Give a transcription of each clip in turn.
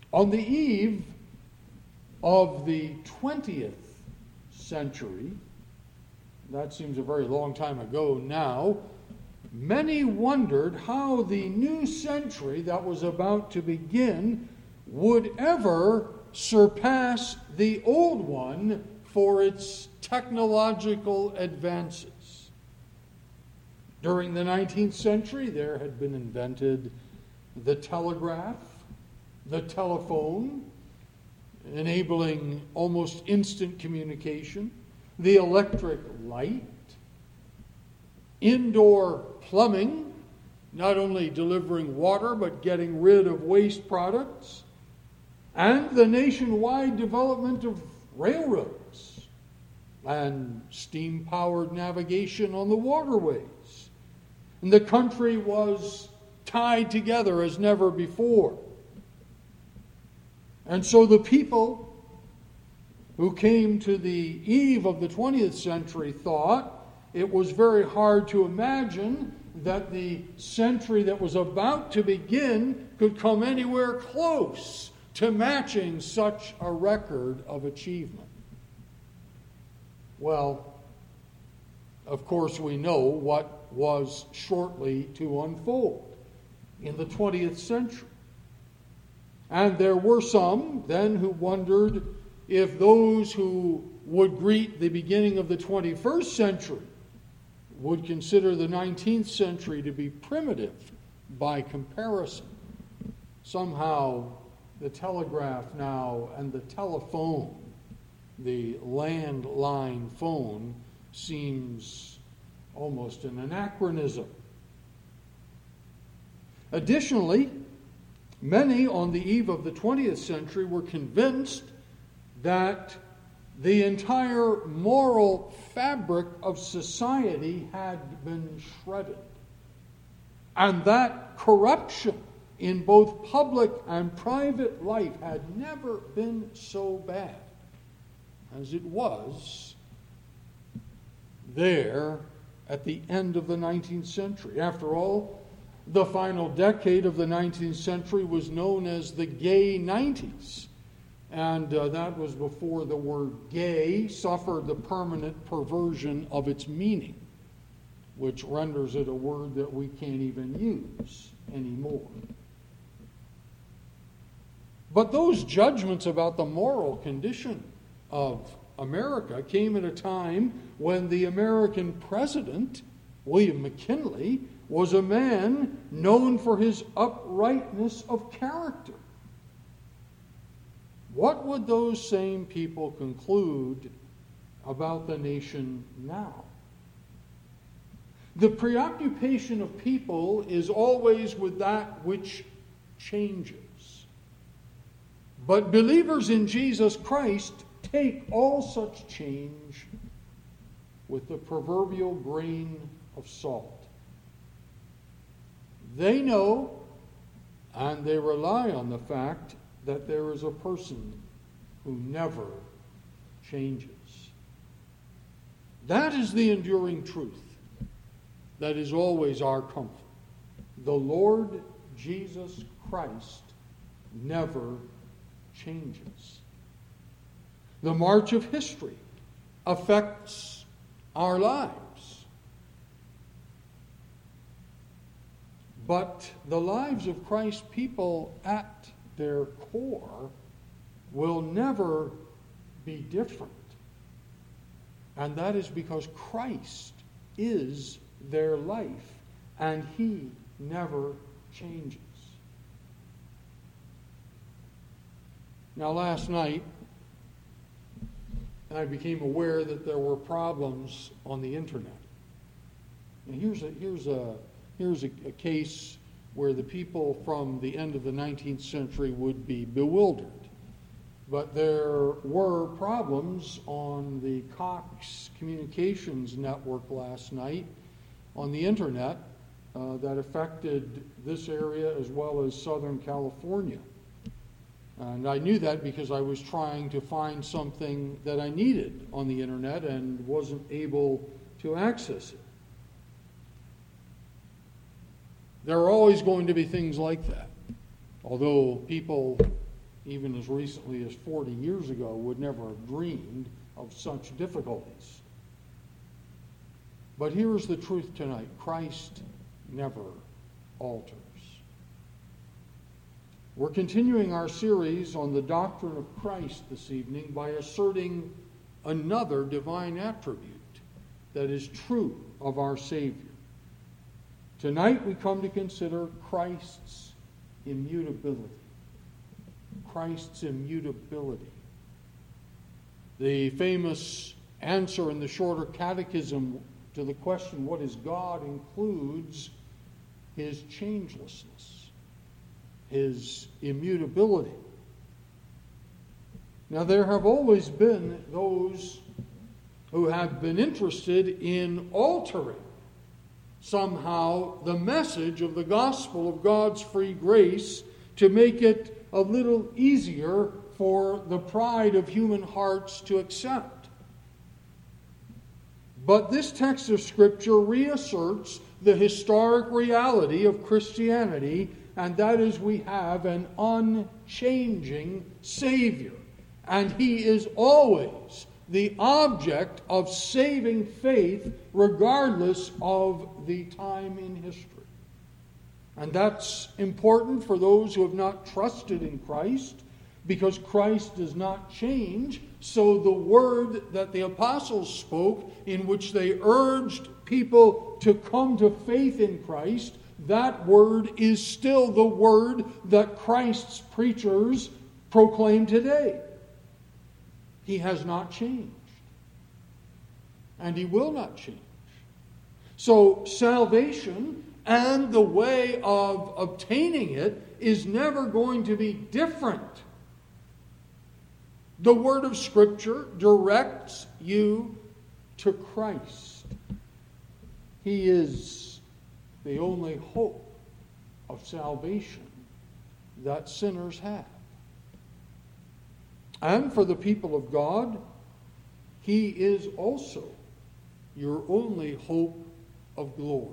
On the eve of the 20th century, that seems a very long time ago now, many wondered how the new century that was about to begin would ever surpass the old one for its technological advances. During the 19th century, there had been invented the telegraph, the telephone, enabling almost instant communication, the electric light, indoor plumbing, not only delivering water but getting rid of waste products, and the nationwide development of railroads and steam-powered navigation on the waterways. And the country was tied together as never before. And so the people who came to the eve of the 20th century thought it was very hard to imagine that the century that was about to begin could come anywhere close to matching such a record of achievement. Well, of course we know what was shortly to unfold in the 20th century. And there were some then who wondered if those who would greet the beginning of the 21st century would consider the 19th century to be primitive by comparison. Somehow the telegraph now and the telephone, the landline phone, seems almost an anachronism. Additionally, many on the eve of the 20th century were convinced that the entire moral fabric of society had been shredded, and that corruption in both public and private life had never been so bad as it was there at the end of the 19th century. After all, the final decade of the 19th century was known as the gay 90s. And that was before the word gay suffered the permanent perversion of its meaning, which renders it a word that we can't even use anymore. But those judgments about the moral condition of America came at a time when the American president, William McKinley, was a man known for his uprightness of character. What would those same people conclude about the nation now? The preoccupation of people is always with that which changes. But believers in Jesus Christ take all such change with the proverbial grain of salt. They know and they rely on the fact that there is a person who never changes. That is the enduring truth that is always our comfort. The Lord Jesus Christ never changes. The march of history affects our lives. But the lives of Christ's people at their core will never be different. And that is because Christ is their life, and He never changes. Now, last night, I became aware that there were problems on the internet. And here's a case where the people from the end of the 19th century would be bewildered. But there were problems on the Cox Communications Network last night on the internet that affected this area as well as Southern California. And I knew that because I was trying to find something that I needed on the internet and wasn't able to access it. There are always going to be things like that. Although people even as recently as 40 years ago, would never have dreamed of such difficulties. But here is the truth tonight. Christ never alters. We're continuing our series on the doctrine of Christ this evening by asserting another divine attribute that is true of our Savior. Tonight we come to consider Christ's immutability. Christ's immutability. The famous answer in the Shorter Catechism to the question, what is God, includes his changelessness, his immutability. Now, there have always been those who have been interested in altering somehow the message of the gospel of God's free grace to make it a little easier for the pride of human hearts to accept. But this text of Scripture reasserts the historic reality of Christianity, and that is we have an unchanging Savior. And he is always the object of saving faith regardless of the time in history. And that's important for those who have not trusted in Christ, because Christ does not change. So the word that the apostles spoke, in which they urged people to come to faith in Christ, that word is still the word that Christ's preachers proclaim today. He has not changed. And he will not change. So salvation and the way of obtaining it is never going to be different. The word of Scripture directs you to Christ. He is the only hope of salvation that sinners have. And for the people of God, he is also your only hope of glory.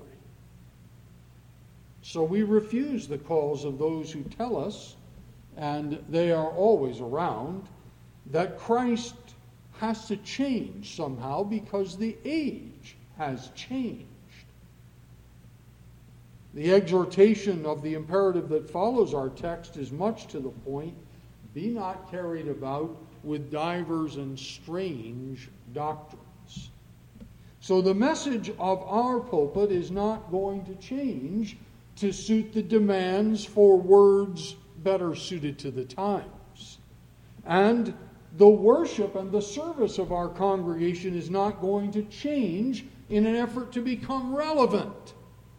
So we refuse the calls of those who tell us, and they are always around, that Christ has to change somehow because the age has changed. The exhortation of the imperative that follows our text is much to the point: be not carried about with divers and strange doctrines. So the message of our pulpit is not going to change to suit the demands for words better suited to the times. And the worship and the service of our congregation is not going to change in an effort to become relevant.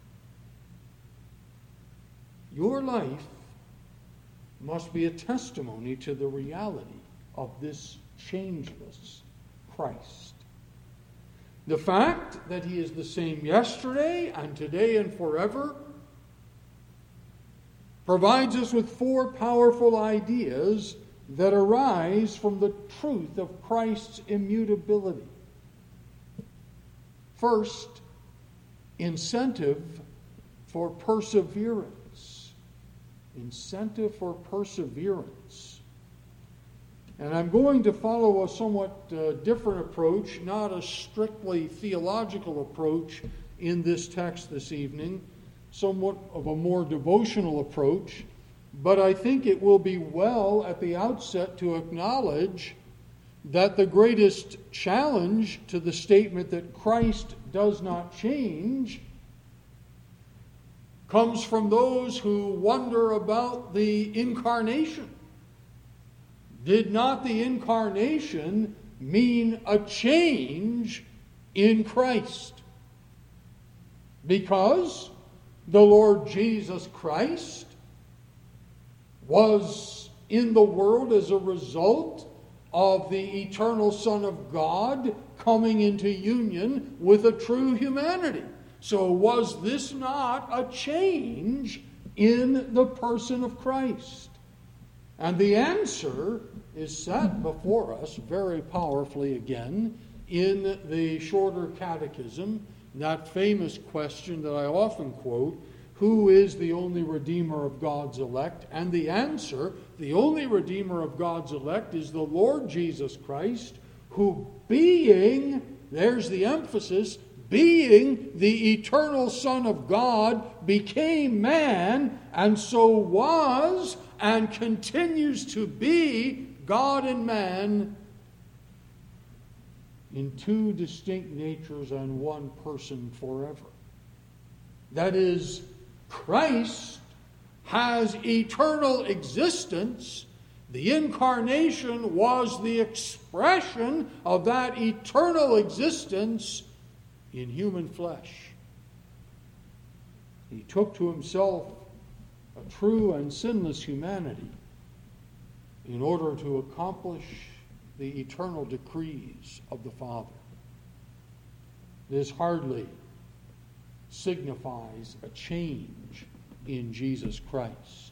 Your life must be a testimony to the reality of this changeless Christ. The fact that he is the same yesterday and today and forever provides us with four powerful ideas that arise from the truth of Christ's immutability. First, incentive for perseverance. Incentive for perseverance. And I'm going to follow a somewhat different approach, not a strictly theological approach in this text this evening, somewhat of a more devotional approach. But I think it will be well at the outset to acknowledge that the greatest challenge to the statement that Christ does not change comes from those who wonder about the incarnation. Did not the incarnation mean a change in Christ? Because the Lord Jesus Christ was in the world as a result of the eternal Son of God coming into union with a true humanity. So was this not a change in the person of Christ? And the answer is set before us very powerfully again in the Shorter Catechism, that famous question that I often quote: who is the only Redeemer of God's elect? And the answer, the only Redeemer of God's elect, is the Lord Jesus Christ, who being, there's the emphasis, being the eternal Son of God, became man, and so was and continues to be God and man in two distinct natures and one person forever. That is, Christ has eternal existence. The incarnation was the expression of that eternal existence in human flesh. He took to himself a true and sinless humanity in order to accomplish the eternal decrees of the Father. This hardly signifies a change in Jesus Christ.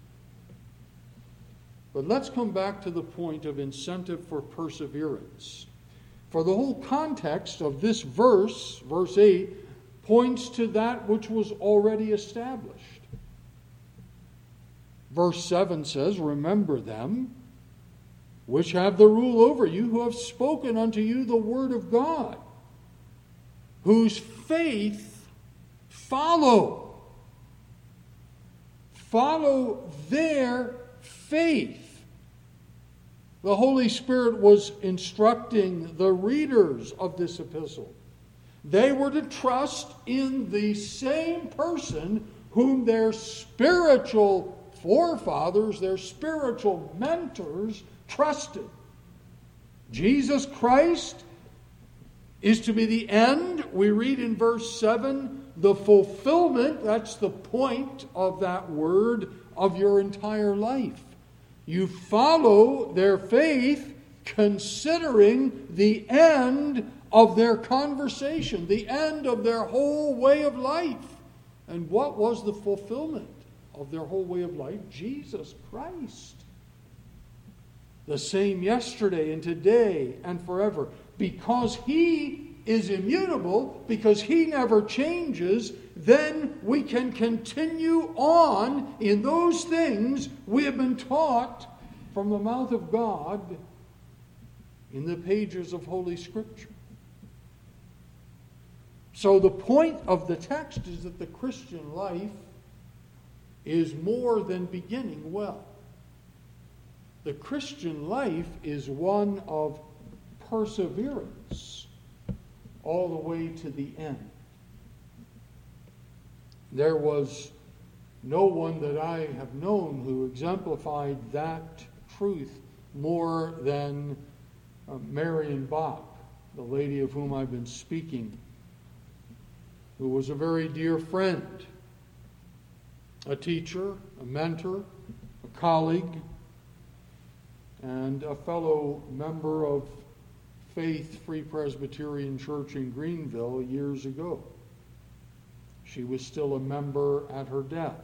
But let's come back to the point of incentive for perseverance. For the whole context of this verse, verse 8, points to that which was already established. Verse 7 says, "Remember them which have the rule over you, who have spoken unto you the word of God, whose faith follow." Follow their faith. The Holy Spirit was instructing the readers of this epistle. They were to trust in the same person whom their spiritual forefathers, their spiritual mentors, trusted. Jesus Christ is to be the end. We read in verse 7, the fulfillment, that's the point of that word, of your entire life. You follow their faith considering the end of their conversation, the end of their whole way of life. And what was the fulfillment of their whole way of life? Jesus Christ. The same yesterday and today and forever. Because He is immutable, because He never changes, then we can continue on in those things we have been taught from the mouth of God in the pages of Holy Scripture. So the point of the text is that the Christian life is more than beginning well. The Christian life is one of perseverance all the way to the end. There was no one that I have known who exemplified that truth more than Marion Bopp, the lady of whom I've been speaking, who was a very dear friend, a teacher, a mentor, a colleague, and a fellow member of Faith Free Presbyterian Church in Greenville years ago. She was still a member at her death.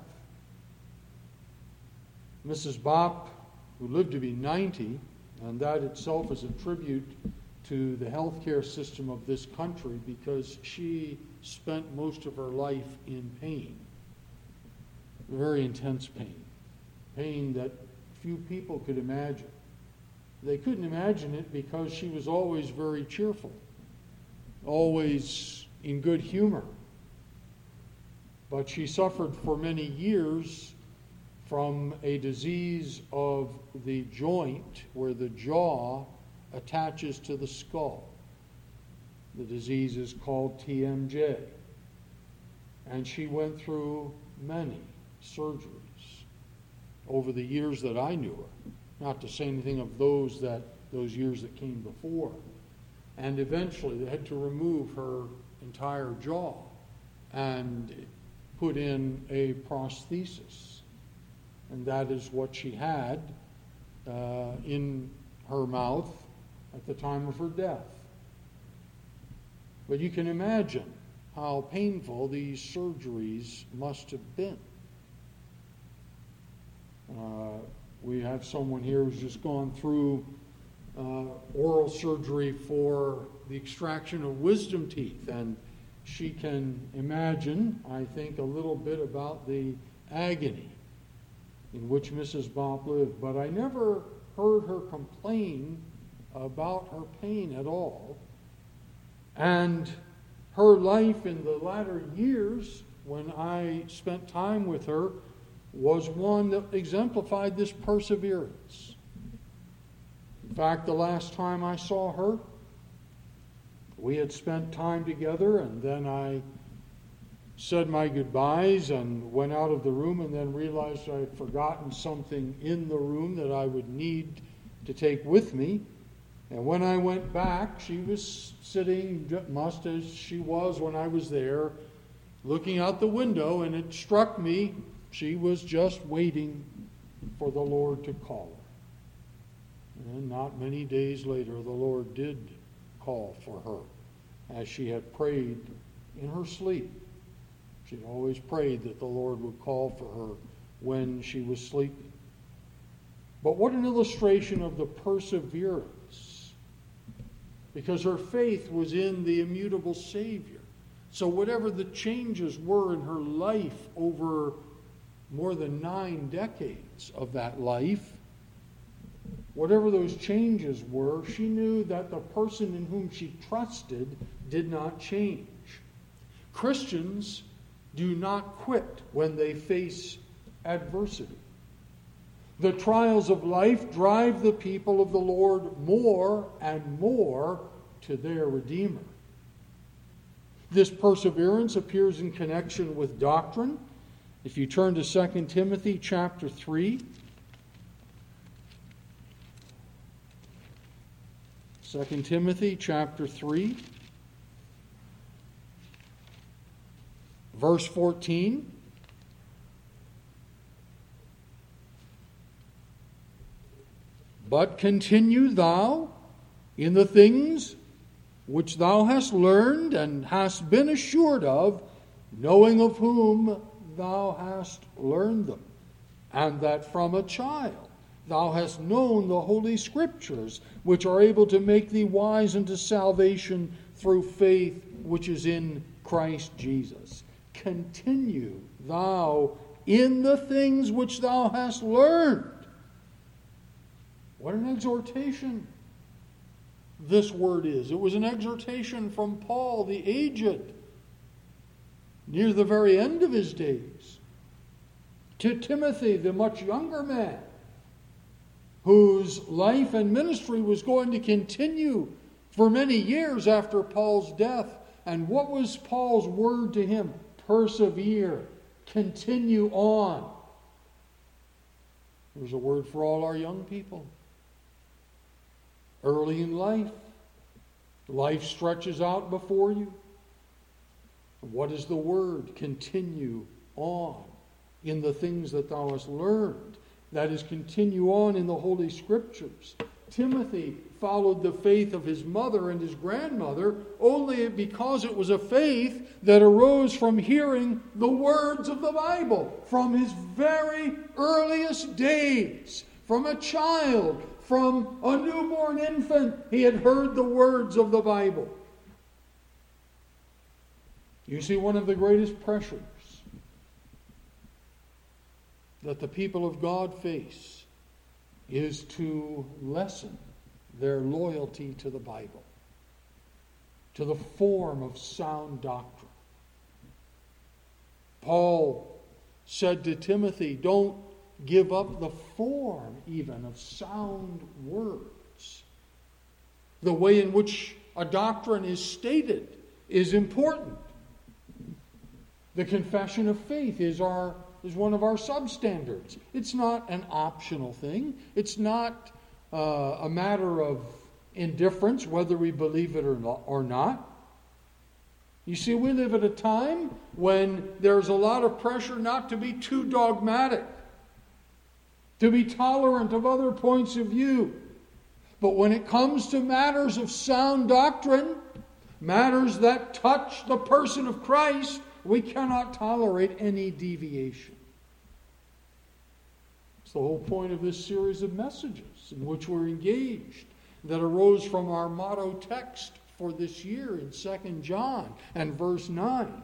Mrs. Bopp, who lived to be 90, and that itself is a tribute to the healthcare system of this country, because she spent most of her life in pain. Very intense pain. Pain that few people could imagine. They couldn't imagine it because she was always very cheerful, always in good humor. But she suffered for many years from a disease of the joint where the jaw attaches to the skull. The disease is called TMJ. And she went through many surgeries over the years that I knew her. Not to say anything of those years that came before. And eventually they had to remove her entire jaw and put in a prosthesis. And that is what she had in her mouth at the time of her death. But you can imagine how painful these surgeries must have been. We have someone here who's just gone through oral surgery for the extraction of wisdom teeth, and she can imagine, I think, a little bit about the agony in which Mrs. Bopp lived. But I never heard her complain about her pain at all. And her life in the latter years, when I spent time with her, was one that exemplified this perseverance. In fact, the last time I saw her, we had spent time together, and then I said my goodbyes and went out of the room, and then realized I had forgotten something in the room that I would need to take with me. And when I went back, she was sitting just as she was when I was there, looking out the window, and it struck me she was just waiting for the Lord to call her. And not many days later, the Lord did call for her, as she had prayed in her sleep. She'd always prayed that the Lord would call for her when she was sleeping. But what an illustration of the perseverance, because her faith was in the immutable Savior. So whatever the changes were in her life over more than 9 decades of that life, whatever those changes were, she knew that the person in whom she trusted did not change. Christians do not quit when they face adversity. The trials of life drive the people of the Lord more and more to their Redeemer. This perseverance appears in connection with doctrine. If you turn to 2 Timothy chapter 3, 2 Timothy chapter 3, verse 14. But continue thou in the things which thou hast learned and hast been assured of, knowing of whom thou hast learned them, and that from a child thou hast known the Holy Scriptures, which are able to make thee wise unto salvation through faith which is in Christ Jesus. Continue thou in the things which thou hast learned. What an exhortation this word is. It was an exhortation from Paul the aged, near the very end of his days, to Timothy, the much younger man, whose life and ministry was going to continue for many years after Paul's death. And what was Paul's word to him? Persevere. Continue on. There's a word for all our young people. Early in life, life stretches out before you. What is the word? Continue on in the things that thou hast learned. That is, continue on in the Holy Scriptures. Timothy followed the faith of his mother and his grandmother only because it was a faith that arose from hearing the words of the Bible from his very earliest days. From a child, from a newborn infant, he had heard the words of the Bible. You see, one of the greatest pressures that the people of God face is to lessen their loyalty to the Bible, to the form of sound doctrine. Paul said to Timothy, don't give up the form even of sound words. The way in which a doctrine is stated is important. The confession of faith is one of our substandards. It's not an optional thing. It's not a matter of indifference whether we believe it or not. You see, we live at a time when there's a lot of pressure not to be too dogmatic, to be tolerant of other points of view. But when it comes to matters of sound doctrine, matters that touch the person of Christ, we cannot tolerate any deviation. It's the whole point of this series of messages in which we're engaged, that arose from our motto text for this year in 2 John and verse 9.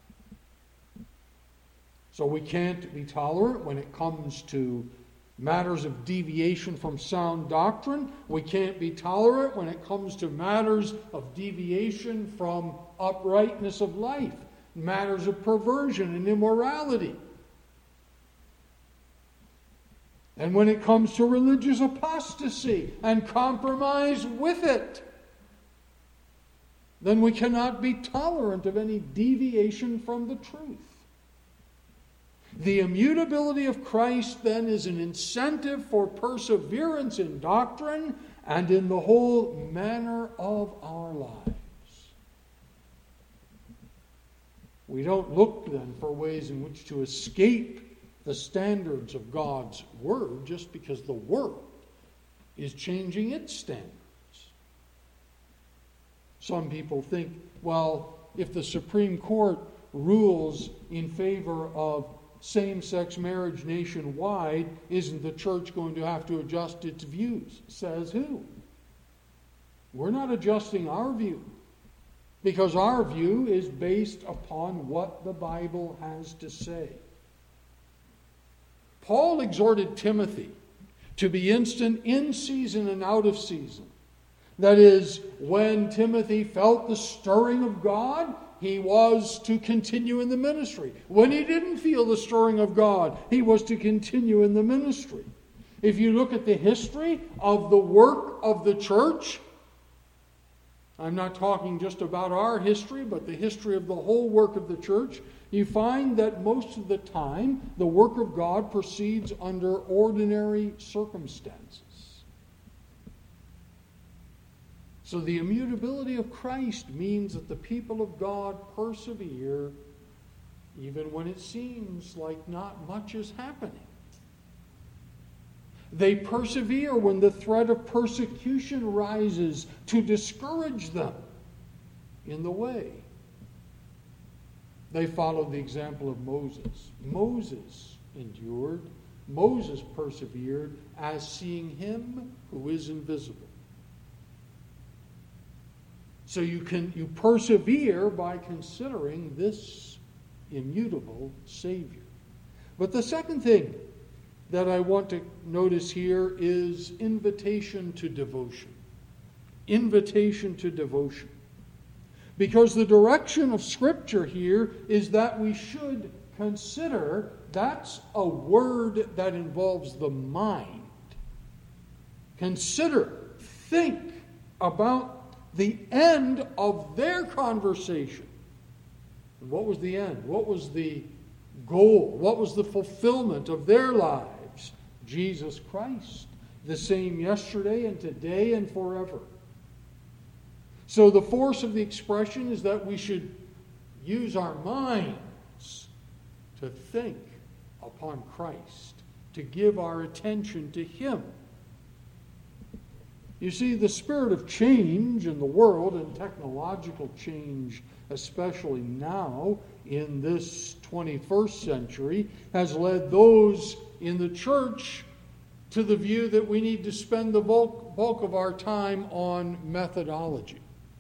So we can't be tolerant when it comes to matters of deviation from sound doctrine. We can't be tolerant when it comes to matters of deviation from uprightness of life, matters of perversion and immorality. And when it comes to religious apostasy and compromise with it, then we cannot be tolerant of any deviation from the truth. The immutability of Christ, then, is an incentive for perseverance in doctrine and in the whole manner of our lives. We don't look, then, for ways in which to escape the standards of God's Word just because the world is changing its standards. Some people think, well, if the Supreme Court rules in favor of same-sex marriage nationwide, isn't the church going to have to adjust its views? Says who? We're not adjusting our view, because our view is based upon what the Bible has to say. Paul exhorted Timothy to be instant in season and out of season. That is, when Timothy felt the stirring of God, he was to continue in the ministry. When he didn't feel the stirring of God, he was to continue in the ministry. If you look at the history of the work of the church, I'm not talking just about our history, but the history of the whole work of the church, you find that most of the time the work of God proceeds under ordinary circumstances. So the immutability of Christ means that the people of God persevere even when it seems like not much is happening. They persevere when the threat of persecution rises to discourage them in the way. They followed the example of Moses. Moses endured. Moses persevered as seeing him who is invisible. So you persevere by considering this immutable Savior. But the second thing that I want to notice here is invitation to devotion. Invitation to devotion. Because the direction of Scripture here is that we should consider, that's a word that involves the mind. Consider, think about the end of their conversation. And what was the end? What was the goal? What was the fulfillment of their lives? Jesus Christ, the same yesterday and today and forever. So the force of the expression is that we should use our minds to think upon Christ, to give our attention to Him. You see, the spirit of change in the world, and technological change especially now in this 21st century, has led those in the church to the view that we need to spend the bulk of our time on methodology.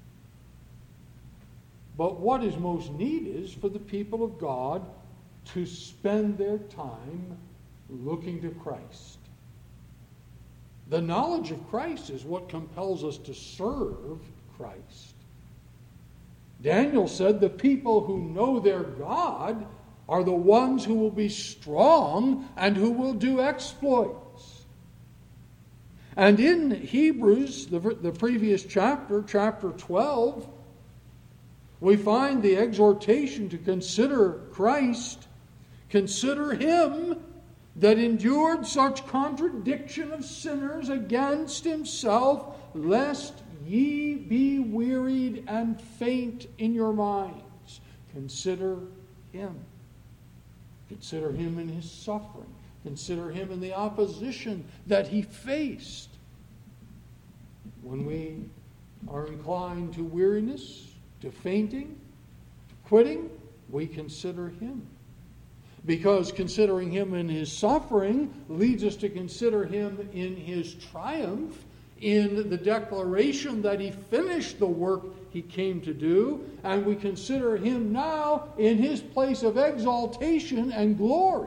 But what is most needed is for the people of God to spend their time looking to Christ. The knowledge of Christ is what compels us to serve Christ. Daniel said the people who know their God are the ones who will be strong and who will do exploits. And in Hebrews, the previous chapter, chapter 12, we find the exhortation to consider Christ, consider Him that endured such contradiction of sinners against Himself, lest ye be wearied and faint in your minds. Consider Him. Consider Him in His suffering. Consider Him in the opposition that He faced. When we are inclined to weariness, to fainting, to quitting, we consider Him. Because considering Him in His suffering leads us to consider Him in His triumph in the declaration that he finished the work he came to do, and we consider him now in his place of exaltation and glory.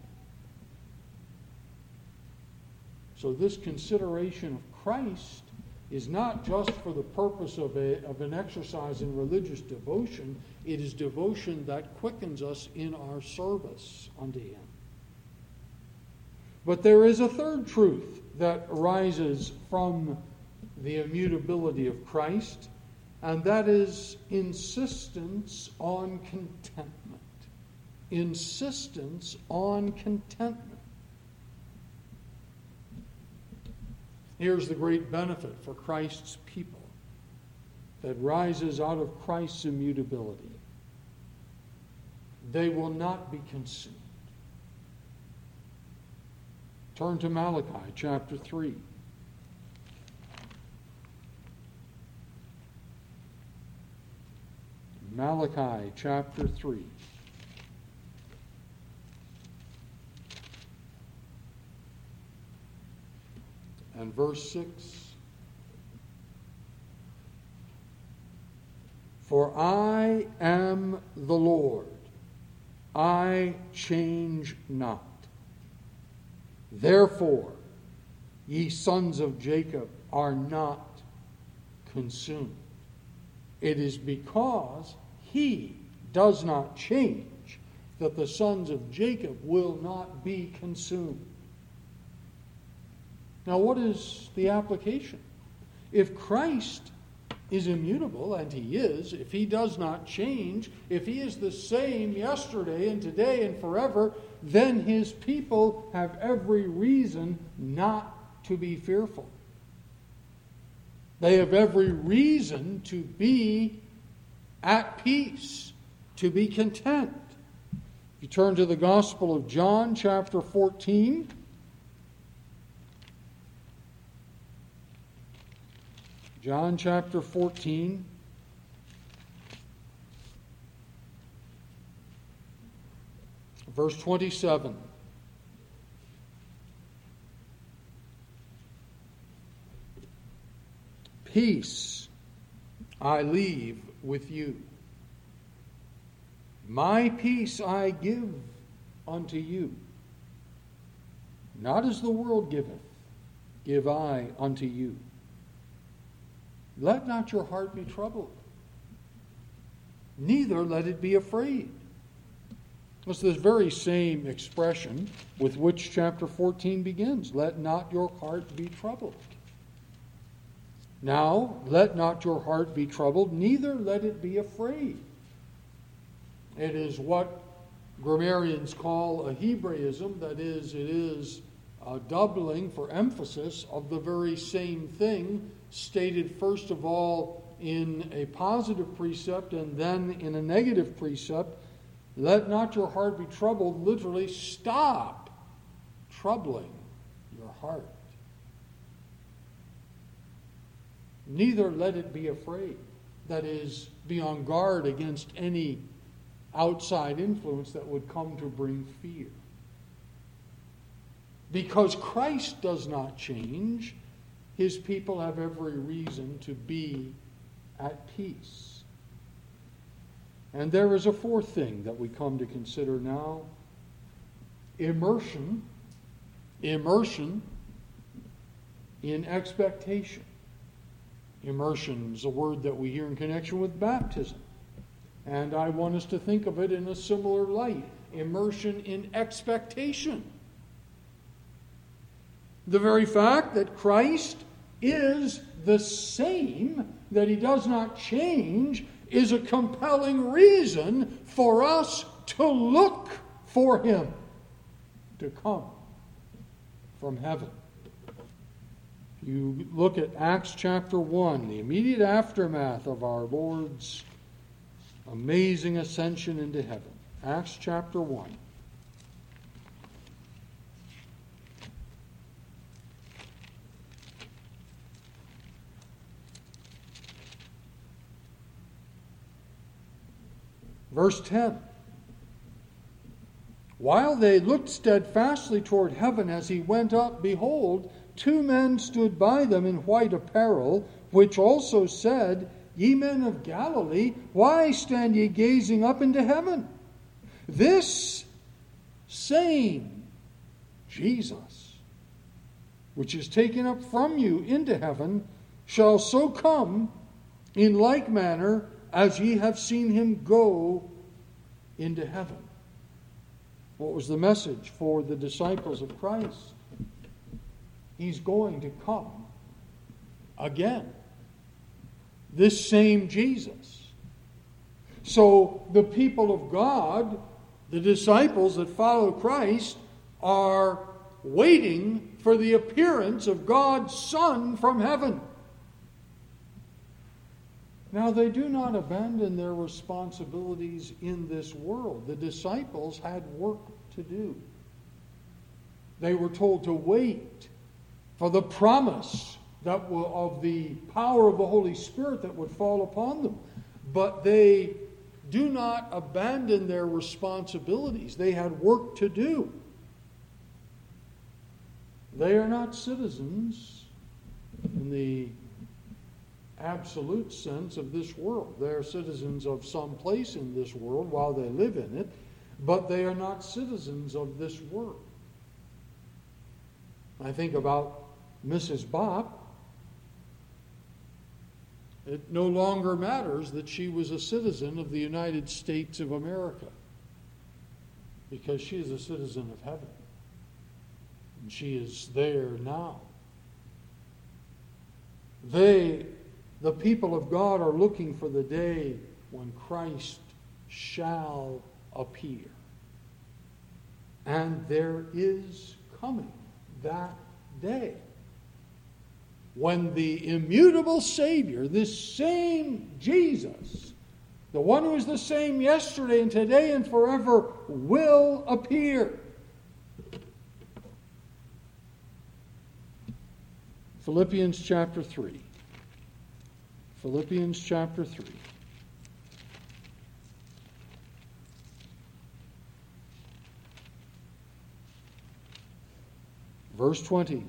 So this consideration of Christ is not just for the purpose of an exercise in religious devotion. It is devotion that quickens us in our service unto him. But there is a third truth that arises from the immutability of Christ, and that is insistence on contentment. Insistence on contentment. Here's the great benefit for Christ's people that rises out of Christ's immutability. They will not be consumed. Turn to Malachi chapter 3. Malachi chapter 3. And verse 6. For I am the Lord, I change not. Therefore, ye sons of Jacob are not consumed. It is because he does not change that the sons of Jacob will not be consumed. Now, what is the application? If Christ is immutable, and he is, if he does not change, if he is the same yesterday and today and forever, then his people have every reason not to be fearful. They have every reason to be at peace, to be content. You turn to the Gospel of John, chapter 14. John chapter 14. Verse 27. Peace I leave with you. My peace I give unto you. Not as the world giveth, give I unto you. Let not your heart be troubled, neither let it be afraid. It's this very same expression with which chapter 14 begins. Let not your heart be troubled. Now, let not your heart be troubled, neither let it be afraid. It is what grammarians call a Hebraism, that is, it is a doubling for emphasis of the very same thing, stated first of all in a positive precept and then in a negative precept. Let not your heart be troubled, literally stop troubling your heart. Neither let it be afraid. That is, be on guard against any outside influence that would come to bring fear. Because Christ does not change, his people have every reason to be at peace. And there is a fourth thing that we come to consider now. Immersion in expectation. Immersion is a word that we hear in connection with baptism. And I want us to think of it in a similar light. Immersion in expectation. The very fact that Christ is the same, that he does not change, is a compelling reason for us to look for him to come from heaven. You look at Acts chapter 1, the immediate aftermath of our Lord's amazing ascension into heaven. Acts chapter 1. Verse 10. while they looked steadfastly toward heaven as he went up, behold, 2 men stood by them in white apparel, which also said, Ye men of Galilee, why stand ye gazing up into heaven? This same Jesus, which is taken up from you into heaven, shall so come in like manner as ye have seen him go into heaven. What was the message for the disciples of Christ? He's going to come again. This same Jesus. So the people of God, the disciples that follow Christ, are waiting for the appearance of God's Son from heaven. Now, they do not abandon their responsibilities in this world. The disciples had work to do. They were told to wait for the promise of the power of the Holy Spirit that would fall upon them. But they do not abandon their responsibilities. They had work to do. They are not citizens in the absolute sense of this world. They are citizens of some place in this world while they live in it, but they are not citizens of this world. I think about Mrs. Bopp. It no longer matters that she was a citizen of the United States of America, because she is a citizen of heaven. And she is there now. The people of God are looking for the day when Christ shall appear. And there is coming that day when the immutable Savior, this same Jesus, the one who is the same yesterday and today and forever, will appear. Philippians chapter 3. Philippians chapter 3. Verse 20.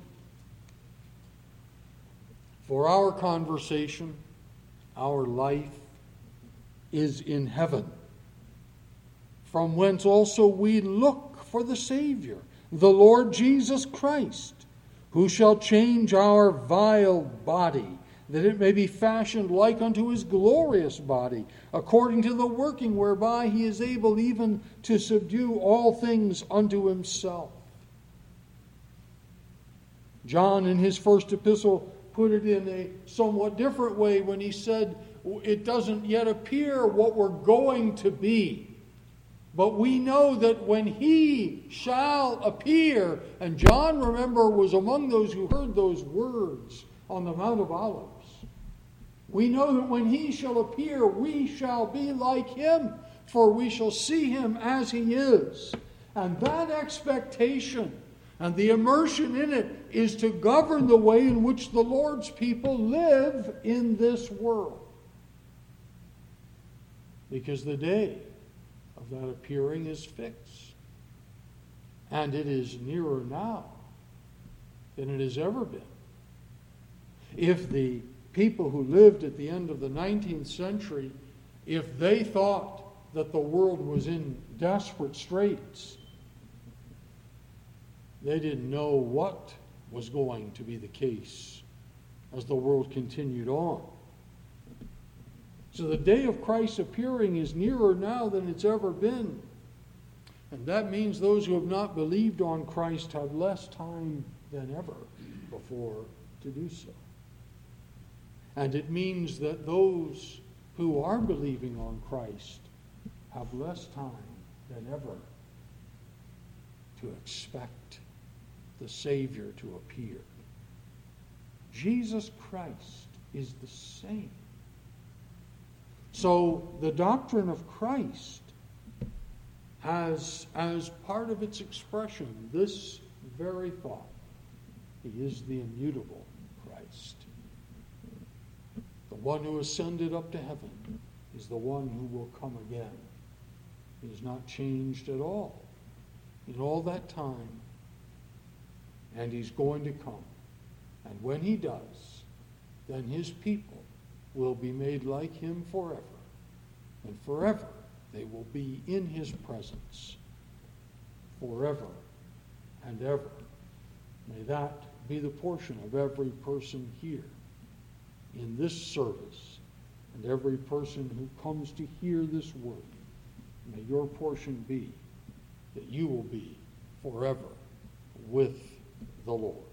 For our conversation, our life is in heaven, from whence also we look for the Savior, the Lord Jesus Christ, who shall change our vile body, that it may be fashioned like unto his glorious body, according to the working whereby he is able even to subdue all things unto himself. John, in his first epistle, put it in a somewhat different way when he said, it doesn't yet appear what we're going to be. But we know that when he shall appear, and John, remember, was among those who heard those words on the Mount of Olives. We know that when he shall appear, we shall be like him, for we shall see him as he is. And that expectation and the immersion in it is to govern the way in which the Lord's people live in this world. Because the day of that appearing is fixed. And it is nearer now than it has ever been. If the people who lived at the end of the 19th century, if they thought that the world was in desperate straits, they didn't know what was going to be the case as the world continued on. So the day of Christ's appearing is nearer now than it's ever been. And that means those who have not believed on Christ have less time than ever before to do so. And it means that those who are believing on Christ have less time than ever to expect the Savior to appear. Jesus Christ is the same. So the doctrine of Christ has, as part of its expression, this very thought. He is the immutable Christ. The one who ascended up to heaven is the one who will come again. He is not changed at all. in all that time. And he's going to come. And when he does, then his people will be made like him forever. And forever they will be in his presence. Forever and ever. May that be the portion of every person here in this service and every person who comes to hear this word. May your portion be that you will be forever with the Lord.